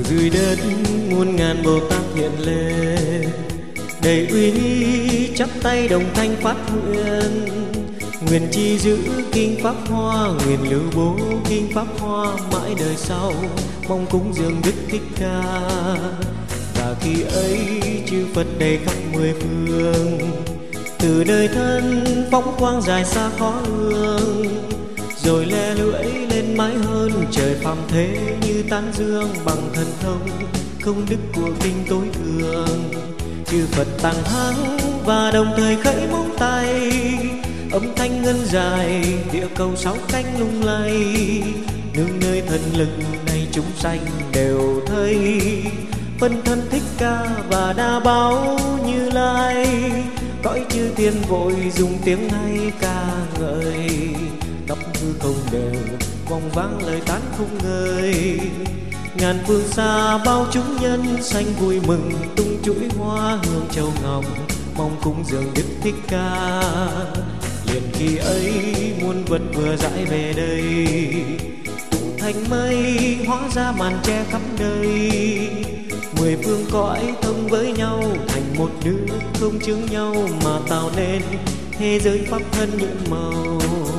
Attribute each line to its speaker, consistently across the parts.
Speaker 1: dưới đất muôn ngàn Bồ Tát hiện lên, đầy uy nghi chắp tay đồng thanh phát nguyện. Nguyện chi giữ kinh pháp hoa, nguyện lưu bố kinh pháp hoa mãi đời sau, mong cúng dường Đức Thích Ca. Và khi ấy chư Phật đầy khắp mười phương, từ đời thân phóng quang dài xa khó ương, rồi le lưỡi lên mãi hơn trời phàm thế, như tán dương bằng thần thông công đức của kinh tối thượng. Chư Phật tăng hắng và đồng thời khởi móng tay, âm thanh ngân dài địa cầu sáu cánh lung lay. Nương nơi thần lực này chúng sanh đều thấy, phân thân Thích Ca và đa báo Như Lai. Cõi chư thiên vội dùng tiếng hay ca ngợi, khắp hư không đều vòng vang lời tán không ngơi. Ngàn phương xa bao chúng nhân sanh vui mừng, tung chuỗi hoa hương châu ngọc mong cúng dường Đức Thích Ca. Liền khi ấy muôn vật vừa dãi về đây, tụ thành mây hóa ra màn che khắp đời. Mười phương cõi thông với nhau thành một nước, không chướng nhau mà tạo nên thế giới pháp thân nhiệm màu.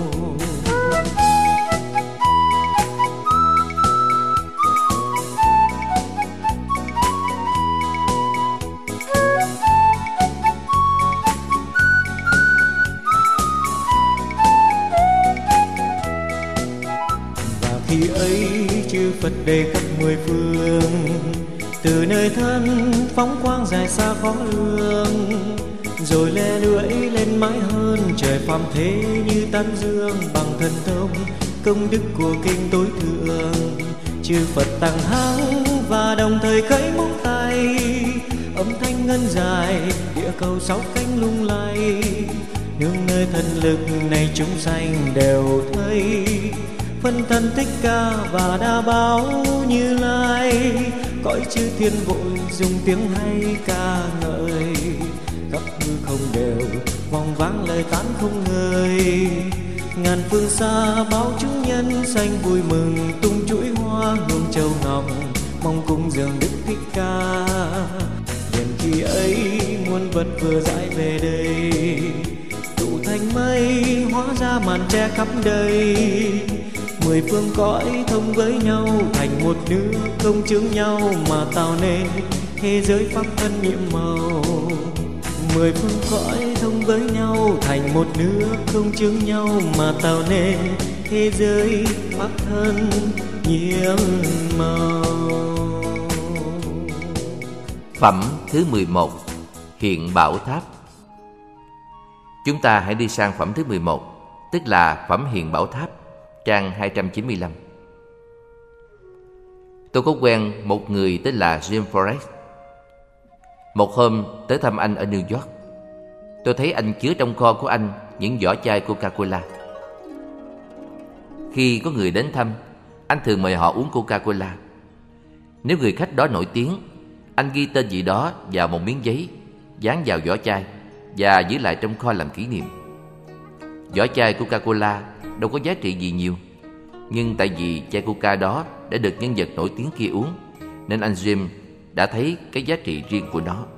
Speaker 1: Khi ấy chư Phật đầy khắp mười phương, từ nơi thân phóng quang dài xa khó lường, rồi le lưỡi lên mãi hơn trời phàm thế, như tán dương bằng thần thông công đức của kinh tối thượng. Chư Phật tăng hắng và đồng thời khởi móng tay, âm thanh ngân dài địa cầu sáu cánh lung lay. Nương nơi thần lực này chúng sanh đều thấy, phân thân Thích Ca và đa báo Như Lai. Cõi chư thiên vội dùng tiếng hay ca ngợi, khắp hư không đều vòng vang lời tán không ngơi. Ngàn phương xa bao chúng nhân sanh vui mừng, tung chuỗi hoa hương châu ngọc mong cúng dường Đức Thích Ca. Liền khi ấy muôn vật vừa dãi về đây, tụ thành mây hóa ra màn che khắp đời. Mười phương cõi thông với nhau thành một nước, không chướng nhau mà tạo nên thế giới pháp thân nhiệm màu. Mười phương cõi thông với nhau thành một nước, không chướng nhau mà tạo nên thế giới pháp thân nhiệm màu.
Speaker 2: Phẩm thứ 11. Hiện Bảo Tháp. Chúng ta hãy đi sang phẩm thứ 11, tức là phẩm Hiện Bảo Tháp, trang 295. Tôi có quen một người tên là Jim Forrest. Một hôm tới thăm anh ở New York, tôi thấy anh chứa trong kho của anh những vỏ chai Coca-Cola. Khi có người đến thăm, anh thường mời họ uống Coca-Cola. Nếu người khách đó nổi tiếng, anh ghi tên vị đó vào một miếng giấy, dán vào vỏ chai và giữ lại trong kho làm kỷ niệm. Vỏ chai Coca-Cola đâu có giá trị gì nhiều, nhưng tại vì chai Coca đó đã được nhân vật nổi tiếng kia uống, nên anh Jim đã thấy cái giá trị riêng của nó.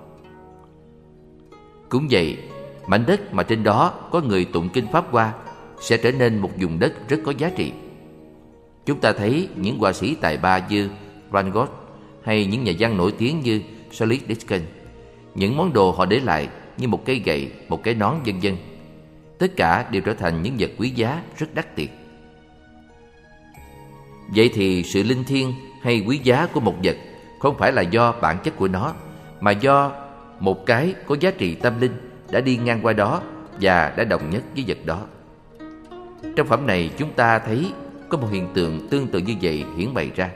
Speaker 2: Cũng vậy, mảnh đất mà trên đó có người tụng kinh Pháp Hoa sẽ trở nên một vùng đất rất có giá trị. Chúng ta thấy những họa sĩ tài ba như Van Gogh hay những nhà văn nổi tiếng như Charles Dickens, những món đồ họ để lại như một cây gậy, một cái nón vân vân, tất cả đều trở thành những vật quý giá rất đắt tiền. Vậy thì sự linh thiêng hay quý giá của một vật không phải là do bản chất của nó, mà do một cái có giá trị tâm linh đã đi ngang qua đó và đã đồng nhất với vật đó. Trong phẩm này chúng ta thấy có một hiện tượng tương tự như vậy hiển bày ra.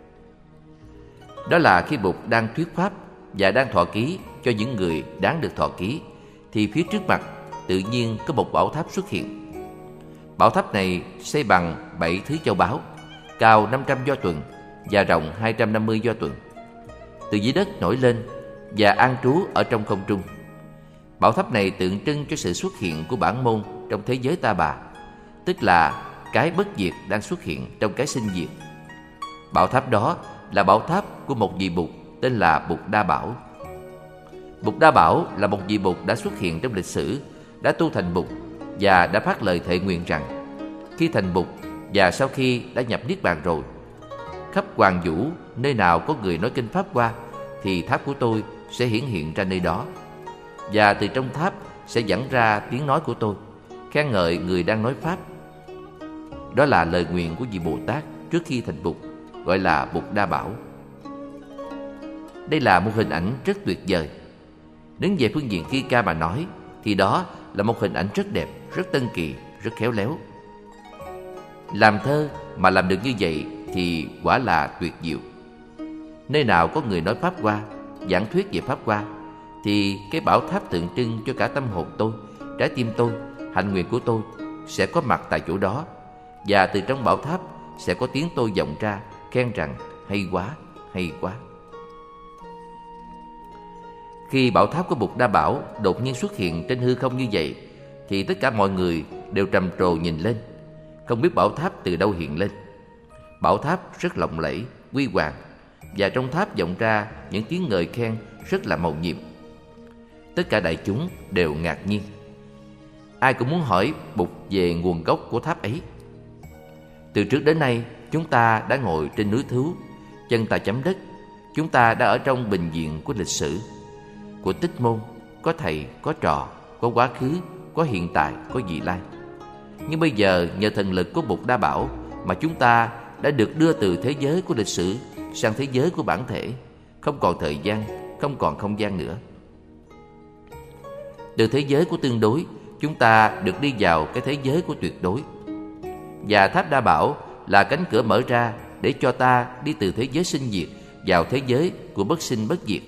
Speaker 2: Đó là khi Bụt đang thuyết pháp và đang thọ ký cho những người đáng được thọ ký, thì phía trước mặt tự nhiên có một bảo tháp xuất hiện. Bảo tháp này xây bằng 7 thứ châu báu, cao 500 do tuần và rộng 250 do tuần, từ dưới đất nổi lên và an trú ở trong không trung. Bảo tháp này tượng trưng cho sự xuất hiện của bản môn trong thế giới ta bà, tức là cái bất diệt đang xuất hiện trong cái sinh diệt. Bảo tháp đó là bảo tháp của một vị Bụt tên là Bụt Đa Bảo. Bụt Đa Bảo là một vị Bụt đã xuất hiện trong lịch sử, đã tu thành Bụt và đã phát lời thệ nguyện rằng khi thành Bụt và sau khi đã nhập Niết Bàn rồi, khắp Hoàng Vũ nơi nào có người nói kinh Pháp qua thì tháp của tôi sẽ hiển hiện ra nơi đó, và từ trong tháp sẽ dẫn ra tiếng nói của tôi, khen ngợi người đang nói Pháp. Đó là lời nguyện của vị Bồ Tát trước khi thành Bụt, gọi là Bụt Đa Bảo. Đây là một hình ảnh rất tuyệt vời. Đứng về phương diện thi ca mà nói thì đó là một hình ảnh rất đẹp, rất tân kỳ, rất khéo léo. Làm thơ mà làm được như vậy thì quả là tuyệt diệu. Nơi nào có người nói Pháp qua, giảng thuyết về Pháp qua, thì cái bảo tháp tượng trưng cho cả tâm hồn tôi, trái tim tôi, hạnh nguyện của tôi sẽ có mặt tại chỗ đó, và từ trong bảo tháp sẽ có tiếng tôi vọng ra khen rằng hay quá, hay quá. Khi bảo tháp của Bụt Đa Bảo đột nhiên xuất hiện trên hư không như vậy, thì tất cả mọi người đều trầm trồ nhìn lên, không biết bảo tháp từ đâu hiện lên. Bảo tháp rất lộng lẫy, huy hoàng, và trong tháp vọng ra những tiếng ngợi khen rất là mầu nhiệm. Tất cả đại chúng đều ngạc nhiên. Ai cũng muốn hỏi Bụt về nguồn gốc của tháp ấy. Từ trước đến nay, chúng ta đã ngồi trên núi Thứu, chân ta chấm đất. Chúng ta đã ở trong bình diện của lịch sử, của tích môn, có thầy, có trò, có quá khứ, có hiện tại, có vị lai. Nhưng bây giờ nhờ thần lực của Bụt Đa Bảo mà chúng ta đã được đưa từ thế giới của lịch sử sang thế giới của bản thể, không còn thời gian, không còn không gian nữa. Từ thế giới của tương đối, chúng ta được đi vào cái thế giới của tuyệt đối. Và tháp Đa Bảo là cánh cửa mở ra để cho ta đi từ thế giới sinh diệt vào thế giới của bất sinh bất diệt.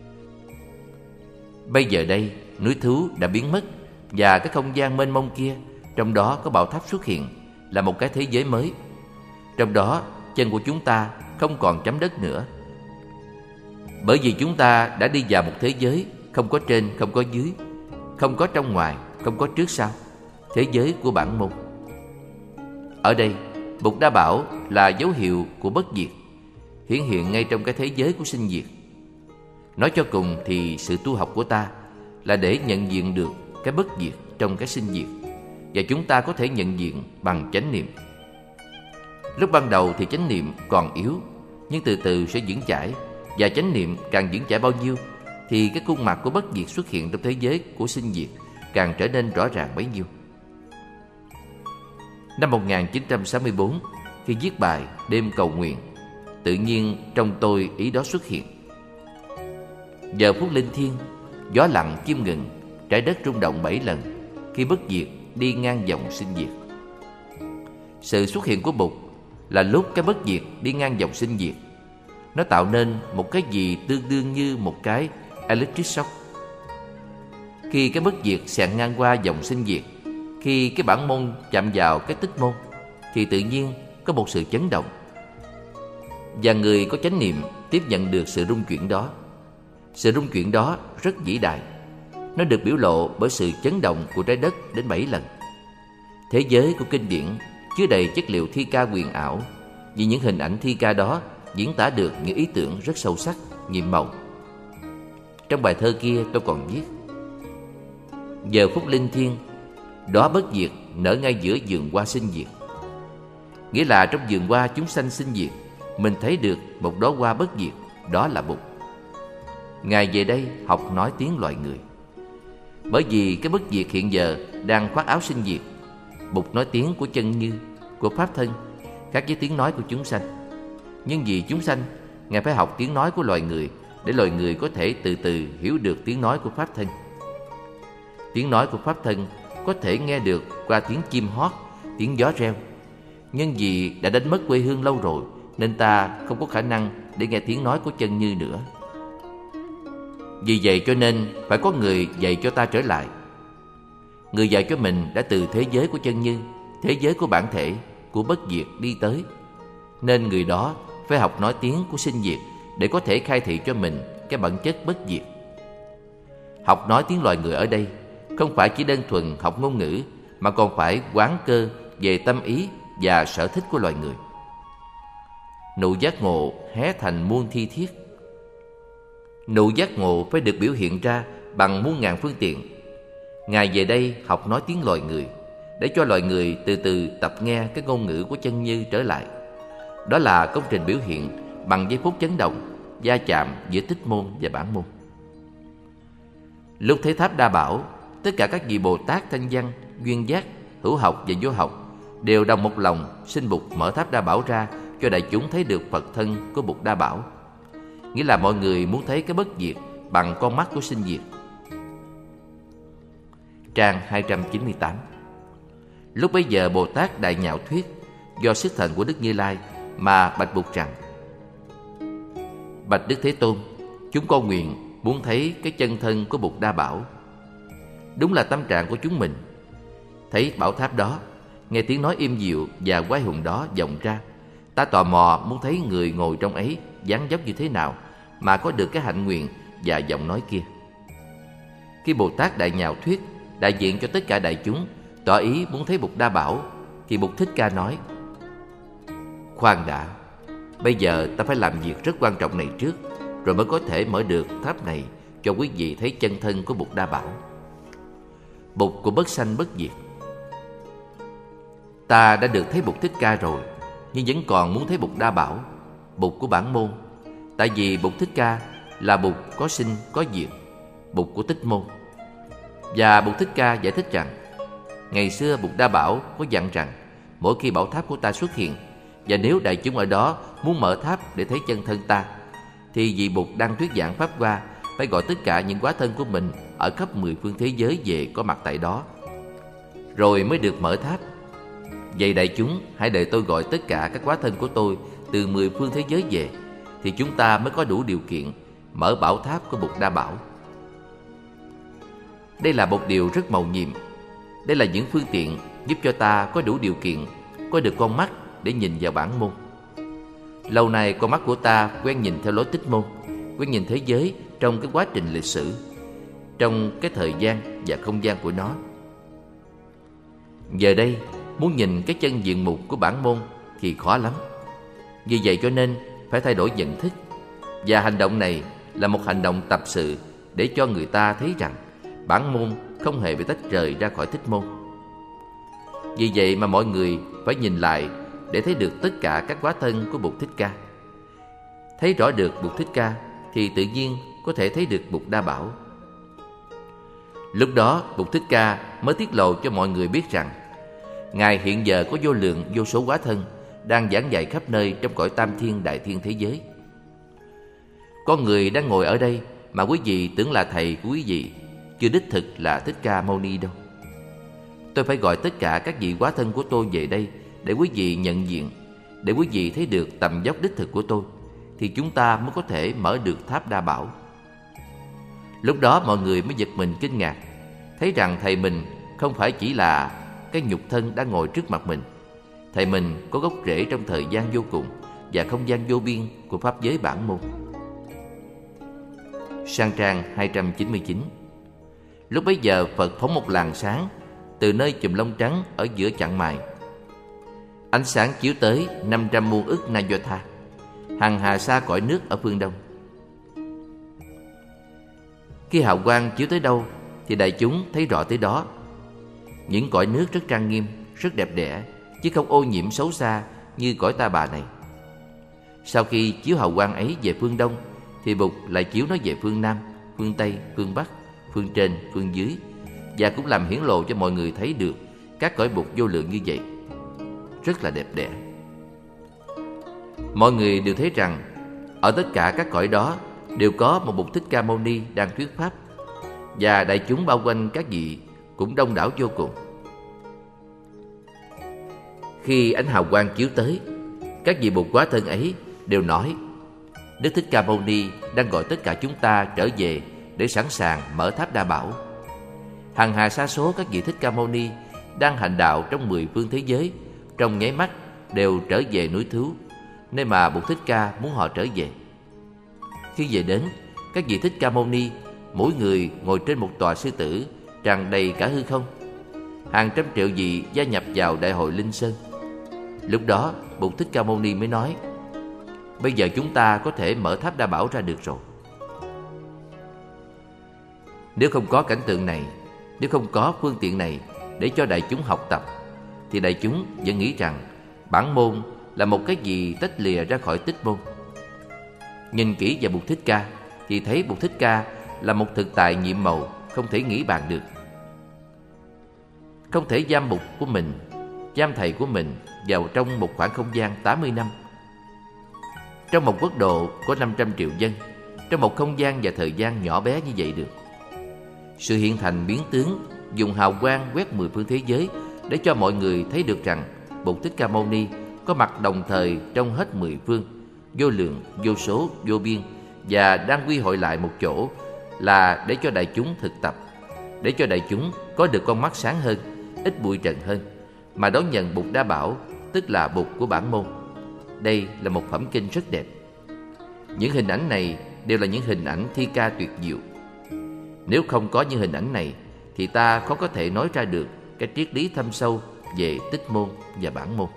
Speaker 2: Bây giờ đây, núi Thứu đã biến mất, và cái không gian mênh mông kia, trong đó có bảo tháp xuất hiện, là một cái thế giới mới. Trong đó, chân của chúng ta không còn chấm đất nữa, bởi vì chúng ta đã đi vào một thế giới không có trên, không có dưới, không có trong ngoài, không có trước sau, thế giới của bản môn. Ở đây, Bụt Đa Bảo là dấu hiệu của bất diệt, hiển hiện ngay trong cái thế giới của sinh diệt. Nói cho cùng thì sự tu học của ta là để nhận diện được cái bất diệt trong cái sinh diệt, và chúng ta có thể nhận diện bằng chánh niệm. Lúc ban đầu thì chánh niệm còn yếu, nhưng từ từ sẽ vững chãi, và chánh niệm càng vững chãi bao nhiêu thì cái khuôn mặt của bất diệt xuất hiện trong thế giới của sinh diệt càng trở nên rõ ràng bấy nhiêu. Năm 1964, khi viết bài Đêm Cầu Nguyện, tự nhiên trong tôi ý đó xuất hiện. Giờ phút linh thiêng, gió lặng chim ngừng, trái đất rung động 7 lần khi bất diệt đi ngang dòng sinh diệt. Sự xuất hiện của Bụt là lúc cái bất diệt đi ngang dòng sinh diệt. Nó tạo nên một cái gì tương đương như một cái electric shock. Khi cái bất diệt xẹt ngang qua dòng sinh diệt, khi cái bản môn chạm vào cái tích môn, thì tự nhiên có một sự chấn động, và người có chánh niệm tiếp nhận được sự rung chuyển đó. Sự rung chuyển đó rất vĩ đại. Nó được biểu lộ bởi sự chấn động của trái đất đến 7 lần. Thế giới của kinh điển chứa đầy chất liệu thi ca huyền ảo, vì những hình ảnh thi ca đó diễn tả được những ý tưởng rất sâu sắc, nhiệm màu. Trong bài thơ kia tôi còn viết: giờ phút linh thiêng, đóa bất diệt nở ngay giữa vườn hoa sinh diệt. Nghĩa là trong vườn hoa chúng sanh sinh diệt, mình thấy được một đóa hoa bất diệt, đó là Bụt. Ngài về đây học nói tiếng loài người. Bởi vì cái bất diệt hiện giờ đang khoác áo sinh diệt, Bụt nói tiếng của chân như, của pháp thân, khác với tiếng nói của chúng sanh. Nhưng vì chúng sanh, Ngài phải học tiếng nói của loài người để loài người có thể từ từ hiểu được tiếng nói của pháp thân. Tiếng nói của pháp thân có thể nghe được qua tiếng chim hót, tiếng gió reo. Nhưng vì đã đánh mất quê hương lâu rồi, nên ta không có khả năng để nghe tiếng nói của chân như nữa. Vì vậy cho nên phải có người dạy cho ta trở lại. Người dạy cho mình đã từ thế giới của chân như, thế giới của bản thể, của bất diệt đi tới. Nên người đó phải học nói tiếng của sinh diệt để có thể khai thị cho mình cái bản chất bất diệt. Học nói tiếng loài người ở đây không phải chỉ đơn thuần học ngôn ngữ, mà còn phải quán cơ về tâm ý và sở thích của loài người. nụ giác ngộ hé thành muôn thi thiết. Nụ giác ngộ phải được biểu hiện ra bằng muôn ngàn phương tiện. Ngài về đây học nói tiếng loài người, để cho loài người từ từ tập nghe cái ngôn ngữ của chân như trở lại. Đó là công trình biểu hiện bằng giây phút chấn động, va chạm giữa tích môn và bản môn. Lúc thấy tháp Đa Bảo, tất cả các vị Bồ Tát thanh văn, duyên giác, hữu học và vô học đều đồng một lòng xin Bụt mở tháp Đa Bảo ra cho đại chúng thấy được Phật thân của Bụt Đa Bảo. Nghĩa là mọi người muốn thấy cái bất diệt bằng con mắt của sinh diệt. Trang 298. Lúc bấy giờ Bồ Tát Đại Nhạo Thuyết do sức thành của Đức Như Lai mà bạch Bụt rằng: Bạch Đức Thế Tôn, chúng con nguyện muốn thấy cái chân thân của Bụt Đa Bảo. Đúng là tâm trạng của chúng mình. Thấy bảo tháp đó, nghe tiếng nói im dịu và quái hùng đó vọng ra, ta tò mò muốn thấy người ngồi trong ấy dáng dấp như thế nào mà có được cái hạnh nguyện và giọng nói kia. Khi Bồ Tát Đại Nhạo Thuyết đại diện cho tất cả đại chúng tỏ ý muốn thấy Bụt Đa Bảo, thì Bụt Thích Ca nói: Khoan đã, bây giờ ta phải làm việc rất quan trọng này trước, rồi mới có thể mở được tháp này cho quý vị thấy chân thân của Bụt Đa Bảo. Bụt của bất sanh bất diệt. Ta đã được thấy Bụt Thích Ca rồi, nhưng vẫn còn muốn thấy Bụt Đa Bảo, Bụt của bản môn. Tại vì Bụt Thích Ca là Bụt có sinh có diệt, Bụt của tích môn. Và Bụt Thích Ca giải thích rằng, ngày xưa Bụt Đa Bảo có dặn rằng mỗi khi bảo tháp của ta xuất hiện, và nếu đại chúng ở đó muốn mở tháp để thấy chân thân ta, thì vì Bụt đang thuyết giảng pháp hoa, phải gọi tất cả những hóa thân của mình ở khắp 10 phương thế giới về có mặt tại đó, rồi mới được mở tháp. Vậy đại chúng hãy đợi tôi gọi tất cả các hóa thân của tôi từ 10 phương thế giới về, thì chúng ta mới có đủ điều kiện mở bảo tháp của Bụt Đa Bảo. Đây là một điều rất mầu nhiệm. Đây là những phương tiện giúp cho ta có đủ điều kiện có được con mắt để nhìn vào bản môn. Lâu nay con mắt của ta quen nhìn theo lối tích môn, quen nhìn thế giới trong cái quá trình lịch sử, trong cái thời gian và không gian của nó. Giờ đây muốn nhìn cái chân diện mục của bản môn thì khó lắm. Vì vậy cho nên phải thay đổi nhận thức. Và hành động này là một hành động tập sự để cho người ta thấy rằng bản môn không hề bị tách rời ra khỏi tích môn. Vì vậy mà mọi người phải nhìn lại để thấy được tất cả các hóa thân của Bụt Thích Ca. Thấy rõ được Bụt Thích Ca thì tự nhiên có thể thấy được Bụt Đa Bảo. Lúc đó Bụt Thích Ca mới tiết lộ cho mọi người biết rằng Ngài hiện giờ có vô lượng vô số hóa thân đang giảng dạy khắp nơi trong cõi tam thiên đại thiên thế giới. Con người đang ngồi ở đây mà quý vị tưởng là thầy của quý vị, chưa đích thực là Thích Ca Mâu Ni đâu. Tôi phải gọi tất cả các vị hóa thân của tôi về đây để quý vị nhận diện, để quý vị thấy được tầm vóc đích thực của tôi, thì chúng ta mới có thể mở được tháp Đa Bảo. Lúc đó mọi người mới giật mình kinh ngạc, thấy rằng thầy mình không phải chỉ là cái nhục thân đang ngồi trước mặt mình. Thầy mình có gốc rễ trong thời gian vô cùng và không gian vô biên của pháp giới bản môn. Sang trang 299. Lúc bấy giờ Phật phóng một làn sáng từ nơi chùm lông trắng ở giữa chặng mày. Ánh sáng chiếu tới 500 muôn ức na do tha, hằng hà sa cõi nước ở phương đông. Khi hào quang chiếu tới đâu thì đại chúng thấy rõ tới đó. Những cõi nước rất trang nghiêm, rất đẹp đẽ, chứ không ô nhiễm xấu xa như cõi Ta Bà này. Sau khi chiếu hào quang ấy về phương đông thì Bụt lại chiếu nó về phương Nam, phương Tây, phương Bắc, phương trên, phương dưới, và cũng làm hiển lộ cho mọi người thấy được các cõi Bụt vô lượng như vậy, rất là đẹp đẽ. Mọi người đều thấy rằng ở tất cả các cõi đó đều có một Bụt Thích Ca Mâu Ni đang thuyết pháp, và đại chúng bao quanh các vị cũng đông đảo vô cùng. Khi ánh hào quang chiếu tới, các vị Bụt hóa thân ấy đều nói: Đức Thích Ca Mâu Ni đang gọi tất cả chúng ta trở về để sẵn sàng mở tháp Đa Bảo. Hằng hà sa số các vị Thích Ca Mâu Ni đang hành đạo trong 10 phương thế giới, trong nháy mắt đều trở về núi Thứu, nơi mà Bụt Thích Ca muốn họ trở về. Khi về đến, các vị Thích Ca Mâu Ni mỗi người ngồi trên một tòa sư tử tràn đầy cả hư không. Hàng trăm triệu vị gia nhập vào đại hội Linh Sơn. Lúc đó Bụt Thích Ca Mâu Ni mới nói: bây giờ chúng ta có thể mở tháp Đa Bảo ra được rồi. Nếu không có cảnh tượng này, nếu không có phương tiện này để cho đại chúng học tập, thì đại chúng vẫn nghĩ rằng Bản Môn là một cái gì tách lìa ra khỏi Tích Môn. Nhìn kỹ vào Bụt Thích Ca thì thấy Bụt Thích Ca là một thực tại nhiệm màu, không thể nghĩ bàn được. Không thể giam Bụt của mình, giam thầy của mình vào trong một khoảng không gian 80 năm. Trong một quốc độ có 500 triệu dân, trong một không gian và thời gian nhỏ bé như vậy được. Sự hiện thành biến tướng dùng hào quang quét 10 phương thế giới để cho mọi người thấy được rằng Bụt Thích Ca Mâu Ni có mặt đồng thời trong hết 10 phương, vô lượng, vô số, vô biên, và đang quy hội lại một chỗ là để cho đại chúng thực tập, để cho đại chúng có được con mắt sáng hơn, ít bụi trần hơn, mà đón nhận Bụt Đa Bảo, tức là Bụt của Bản Môn. Đây là một phẩm kinh rất đẹp. Những hình ảnh này đều là những hình ảnh thi ca tuyệt diệu. Nếu không có những hình ảnh này thì ta khó có thể nói ra được cái triết lý thâm sâu về Tích Môn và Bản Môn.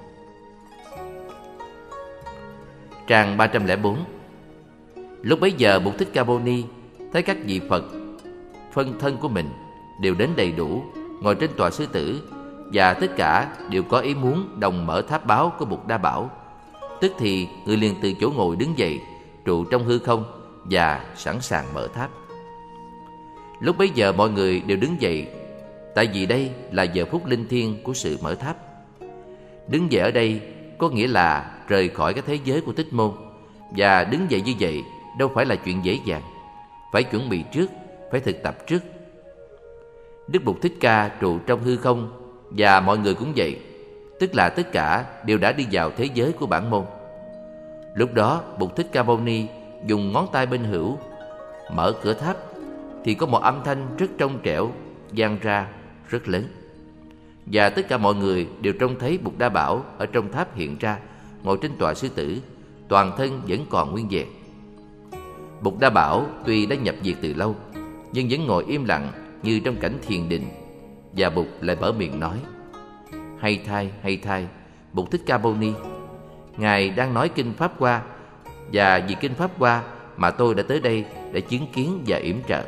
Speaker 2: Trang 304. Lúc bấy giờ Bụt Thích Ca Mâu Ni thấy các vị Phật phân thân của mình đều đến đầy đủ, ngồi trên tọa sư tử, và tất cả đều có ý muốn đồng mở tháp báo của Bụt Đa Bảo. Tức thì người liền từ chỗ ngồi đứng dậy, trụ trong hư không và sẵn sàng mở tháp. Lúc bấy giờ mọi người đều đứng dậy, tại vì đây là giờ phút linh thiêng của sự mở tháp. Đứng dậy ở đây có nghĩa là rời khỏi cái thế giới của Tích Môn, và đứng dậy như vậy đâu phải là chuyện dễ dàng, phải chuẩn bị trước, phải thực tập trước. Đức Bụt Thích Ca trụ trong hư không, và mọi người cũng vậy, tức là tất cả đều đã đi vào thế giới của Bản Môn. Lúc đó Bụt Thích Ca Mâu Ni dùng ngón tay bên hữu mở cửa tháp, thì có một âm thanh rất trong trẻo vang ra rất lớn, và tất cả mọi người đều trông thấy Bụt Đa Bảo ở trong tháp hiện ra, ngồi trên tọa sư tử, toàn thân vẫn còn nguyên vẹn. Bụt Đa Bảo tuy đã nhập diệt từ lâu, nhưng vẫn ngồi im lặng như trong cảnh thiền định. Và Bụt lại mở miệng nói: hay thay, Bụt Thích Ca Mâu Ni, Ngài đang nói kinh Pháp Hoa, và vì kinh Pháp Hoa mà tôi đã tới đây để chứng kiến và yểm trợ.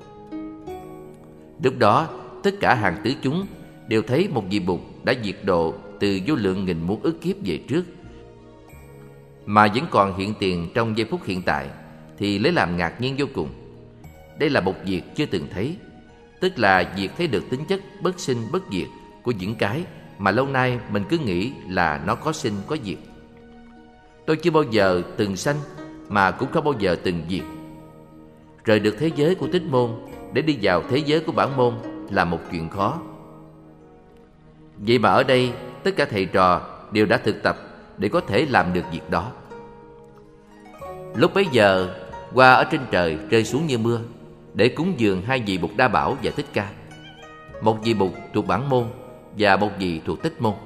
Speaker 2: Lúc đó tất cả hàng tứ chúng đều thấy một vị Bụt đã diệt độ từ vô lượng nghìn muôn ức kiếp về trước, mà vẫn còn hiện tiền trong giây phút hiện tại, thì lấy làm ngạc nhiên vô cùng. Đây là một việc chưa từng thấy, tức là việc thấy được tính chất bất sinh bất diệt của những cái mà lâu nay mình cứ nghĩ là nó có sinh có diệt. Tôi chưa bao giờ từng sanh, mà cũng không bao giờ từng diệt. Rời được thế giới của Tích Môn để đi vào thế giới của Bản Môn là một chuyện khó. Vậy mà ở đây tất cả thầy trò đều đã thực tập để có thể làm được việc đó. Lúc bấy giờ hoa ở trên trời rơi xuống như mưa để cúng dường hai vị Bụt Đa Bảo và Thích Ca, một vị Bụt thuộc Bản Môn và một vị thuộc Tích Môn.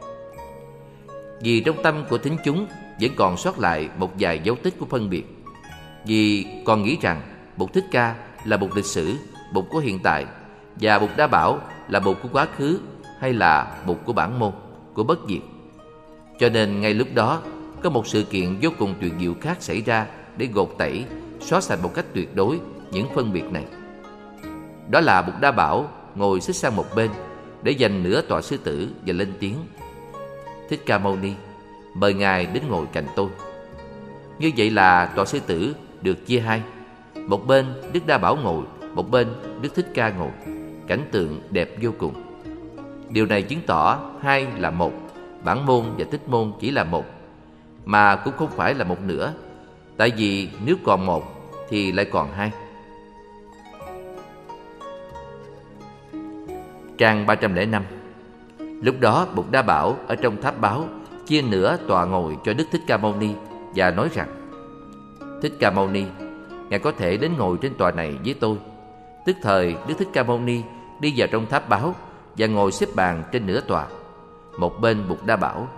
Speaker 2: Vì trong tâm của thính chúng vẫn còn sót lại một vài dấu tích của phân biệt, vì còn nghĩ rằng Bụt Thích Ca là Bụt lịch sử, Bụt của hiện tại, và Bụt Đa Bảo là Bụt của quá khứ, hay là Bụt của Bản Môn, của bất diệt. Cho nên ngay lúc đó có một sự kiện vô cùng tuyệt diệu khác xảy ra để gột tẩy, xóa sạch một cách tuyệt đối những phân biệt này. Đó là Bụt Đa Bảo ngồi xích sang một bên để giành nửa tọa sư tử và lên tiếng: Thích Ca Mâu Ni, mời Ngài đến ngồi cạnh tôi. Như vậy là tọa sư tử được chia hai, một bên Đức Đa Bảo ngồi, một bên Đức Thích Ca ngồi. Cảnh tượng đẹp vô cùng. Điều này chứng tỏ hai là một, Bản Môn và Tích Môn chỉ là một, mà cũng không phải là một nữa. Tại vì nếu còn một thì lại còn hai. Trang 305. Lúc đó Bụt Đa Bảo ở trong tháp báo chia nửa tọa ngồi cho Đức Thích Ca Mâu Ni và nói rằng: Thích Ca Mâu Ni, Ngài có thể đến ngồi trên tọa này với tôi. Tức thời Đức Thích Ca Mâu Ni đi vào trong tháp báo và ngồi xếp bằng trên nửa tọa, một bên Bụt Đa Bảo.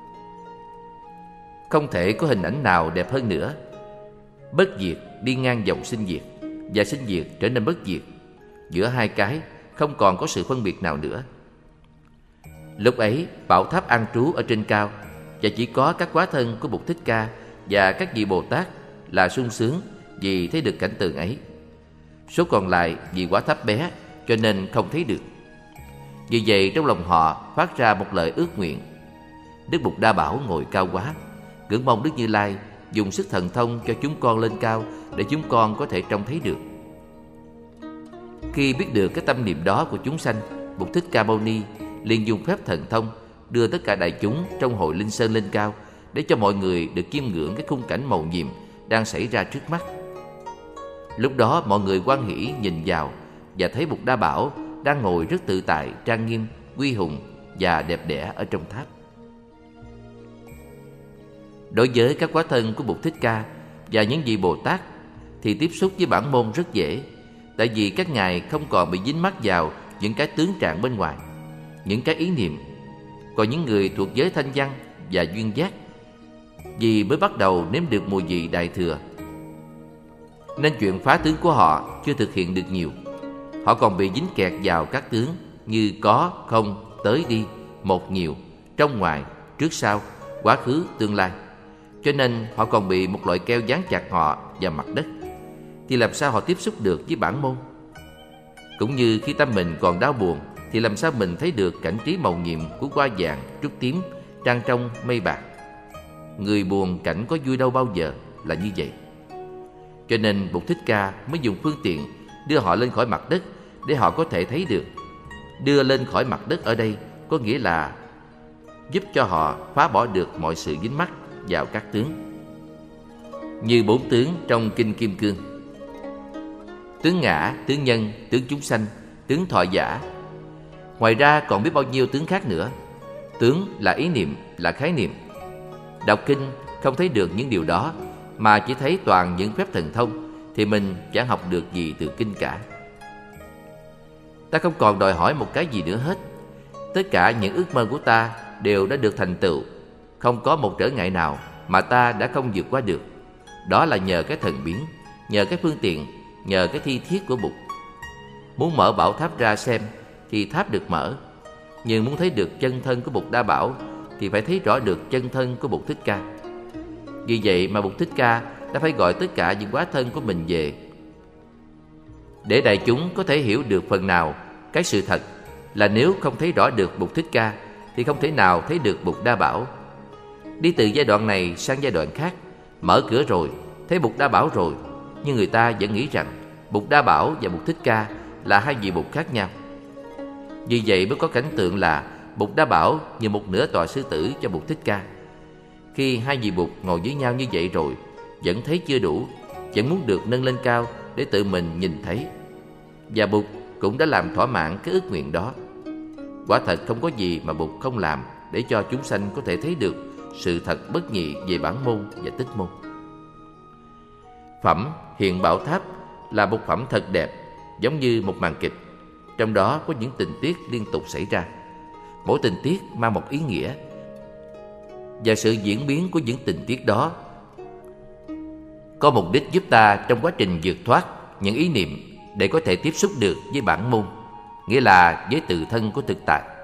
Speaker 2: Không thể có hình ảnh nào đẹp hơn nữa. Bất diệt đi ngang dòng sinh diệt, và sinh diệt trở nên bất diệt. Giữa hai cái không còn có sự phân biệt nào nữa. Lúc ấy bảo tháp an trú ở trên cao, và chỉ có các quá thân của Bụt Thích Ca và các vị Bồ Tát là sung sướng vì thấy được cảnh tượng ấy. Số còn lại vì quá thấp bé cho nên không thấy được. Vì vậy trong lòng họ phát ra một lời ước nguyện. Đức Bụt Đa Bảo ngồi cao quá, ngưỡng mong Đức Như Lai dùng sức thần thông cho chúng con lên cao để chúng con có thể trông thấy được. Khi biết được cái tâm niệm đó của chúng sanh, Bụt Thích Ca Mâu Ni liền dùng phép thần thông đưa tất cả đại chúng trong hội Linh Sơn lên cao để cho mọi người được chiêm ngưỡng cái khung cảnh mầu nhiệm đang xảy ra trước mắt. Lúc đó mọi người hoan hỉ nhìn vào và thấy Bụt Đa Bảo đang ngồi rất tự tại, trang nghiêm, uy hùng và đẹp đẽ ở trong tháp. Đối với các hóa thân của Bụt Thích Ca và những vị Bồ Tát thì tiếp xúc với bản môn rất dễ, tại vì các ngài không còn bị dính mắc vào những cái tướng trạng bên ngoài, những cái ý niệm. Còn những người thuộc giới thanh văn và duyên giác vì mới bắt đầu nếm được mùi vị đại thừa, nên chuyện phá tướng của họ chưa thực hiện được nhiều. Họ còn bị dính kẹt vào các tướng như có, không, tới đi, một, nhiều, trong ngoài, trước sau, quá khứ, tương lai. Cho nên họ còn bị một loại keo dán chặt họ vào mặt đất. Thì làm sao họ tiếp xúc được với bản môn? Cũng như khi tâm mình còn đau buồn thì làm sao mình thấy được cảnh trí màu nhiệm của hoa vàng, trúc tím, trăng trong, mây bạc. Người buồn cảnh có vui đâu bao giờ, là như vậy. Cho nên Bụt Thích Ca mới dùng phương tiện đưa họ lên khỏi mặt đất để họ có thể thấy được. Đưa lên khỏi mặt đất ở đây có nghĩa là giúp cho họ phá bỏ được mọi sự dính mắc vào các tướng. Như 4 tướng trong Kinh Kim Cương: tướng ngã, tướng nhân, tướng chúng sanh, tướng thọ giả. Ngoài ra còn biết bao nhiêu tướng khác nữa. Tướng là ý niệm, là khái niệm. Đọc kinh không thấy được những điều đó, mà chỉ thấy toàn những phép thần thông, thì mình chẳng học được gì từ kinh cả. Ta không còn đòi hỏi một cái gì nữa hết. Tất cả những ước mơ của ta đều đã được thành tựu. Không có một trở ngại nào mà ta đã không vượt qua được. Đó là nhờ cái thần biến, nhờ cái phương tiện, nhờ cái thi thiết của Bụt. Muốn mở bảo tháp ra xem thì tháp được mở, nhưng muốn thấy được chân thân của Bụt Đa Bảo thì phải thấy rõ được chân thân của Bụt Thích Ca. Vì vậy mà Bụt Thích Ca đã phải gọi tất cả những hóa thân của mình về, để đại chúng có thể hiểu được phần nào cái sự thật là nếu không thấy rõ được Bụt Thích Ca thì không thể nào thấy được Bụt Đa Bảo. Đi từ giai đoạn này sang giai đoạn khác, mở cửa rồi, thấy Bụt Đa Bảo rồi, nhưng người ta vẫn nghĩ rằng Bụt Đa Bảo và Bụt Thích Ca là hai vị Bụt khác nhau. Vì vậy mới có cảnh tượng là Bụt Đa Bảo như một nửa tòa sư tử cho Bụt Thích Ca. Khi hai vị Bụt ngồi với nhau như vậy rồi, vẫn thấy chưa đủ, vẫn muốn được nâng lên cao để tự mình nhìn thấy. Và Bụt cũng đã làm thỏa mãn cái ước nguyện đó. Quả thật không có gì mà Bụt không làm để cho chúng sanh có thể thấy được sự thật bất nhị về bản môn và tích môn. Phẩm Hiện Bảo Tháp là một phẩm thật đẹp, giống như một màn kịch. Trong đó có những tình tiết liên tục xảy ra. Mỗi tình tiết mang một ý nghĩa, và sự diễn biến của những tình tiết đó có mục đích giúp ta trong quá trình vượt thoát những ý niệm để có thể tiếp xúc được với bản môn, nghĩa là với tự thân của thực tại.